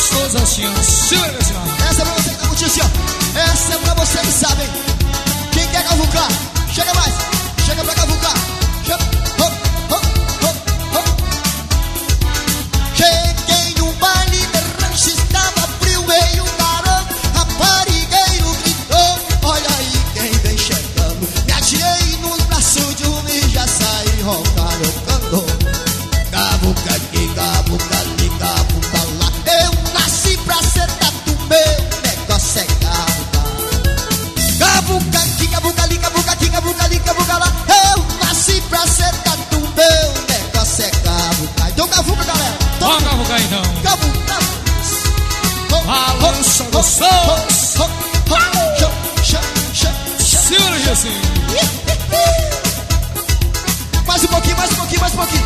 gostoso assim, ó. Segura assim, ó. Essa é pra você que tá curtindo assim, ó. Essa é pra você que sabe, hein? Quem quer cavucar? Chega mais, chega pra cavucar. Chega, hop, hop, hop, hop. Cheguei no baile de rancho, estava frio, veio um garoto, raparigueiro gritou: olha aí quem vem chegando. Me atirei nos braços de um e já saí roncando. Cavuca aqui, cavuca ali, cavuca lá. Eu nasci pra ser tatu, meu negócio é cavucar. Cavuca aqui, cavuca ali, cavuca aqui, cavuca ali, cavuca lá. Eu nasci pra ser tatu, meu negócio é cavucar. Então cavuca, galera. Vamos cavucar então. Cavuca. Balança gostoso. Segura assim. Mais um pouquinho, mais um pouquinho, mais um pouquinho.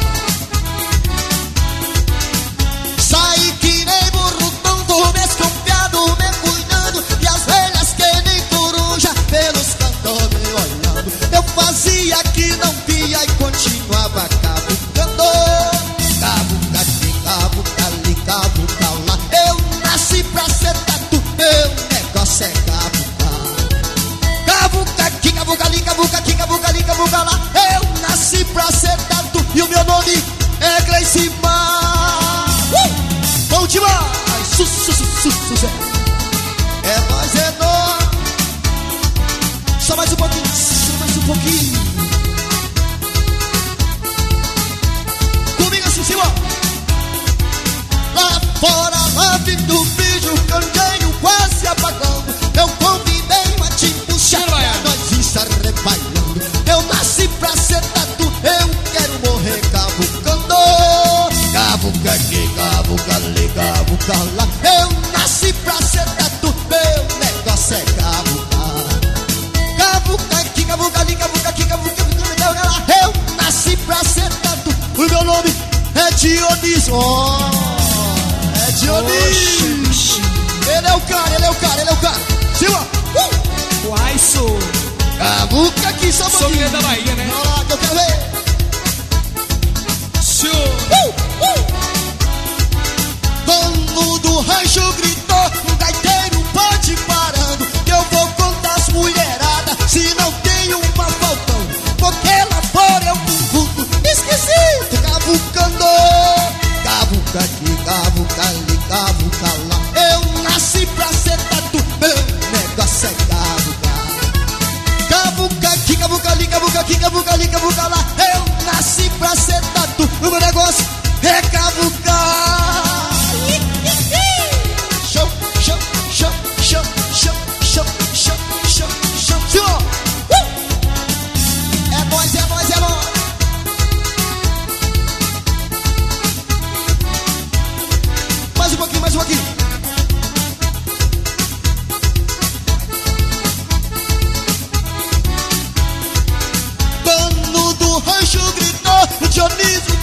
Saí que nem burro tonto, desconfiado, me cuidando. E as velhas que nem coruja, pelos cantos me olhando. Eu fazia que não via e continuava cavucando. Cavuca aqui, cavuca ali, cavuca lá. Eu nasci pra ser tatu, meu negócio é cavucar. Cavuca aqui, cavuca ali, cavuca aqui, cavuca ali, cavuca lá. Eu nasci pra ser tatu e o meu nome é Gleice Mar. Bom demais! Sucesso! É nóis, é nóis! Só mais um pouquinho, só mais um pouquinho. Comigo assim, Simão. Lá fora, lá vindo o vídeo, candeio quase apagando. Eu convidei uma te puxar pra nós estar rebailando. Eu nasci pra ser tatu, eu quero morrer cavucando. Cavuca aqui, cavuca ali, cavuca lá. Eu nasci pra ser tatu, meu negócio é cavucar. Cavuca aqui, cavuca ali, cavuca aqui, cavuca lá. Eu nasci pra ser tatu, o meu nome é Dionísio. É Dionísio. Ele é o cara, ele é o cara, ele é o cara. Silva. Uai, sou. Cavuca aqui, só Sou menino da Bahia, né? Olha lá que eu quero ver. Dono do rancho gritou, o gaiteiro pode ir parando, que eu vou contar as mulheradas, se não tem uma faltando, porque lá fora eu confundo, esquisito, cavucando. Cavuca aqui, cavuca ali, cavuca lá. Eu nasci pra ser tatu, meu negócio é cavucar. Cavuca aqui, cavuca ali, cavuca aqui, cavuca ali, cavuca lá. Eu nasci pra ser tatu, o meu negócio é cavucar. Show, show, show, show, show, show, show, show, show, show. É nóis, é nóis, é nóis. Mais um pouquinho, mais um pouquinho. Dono do rancho gritou, o Dionísio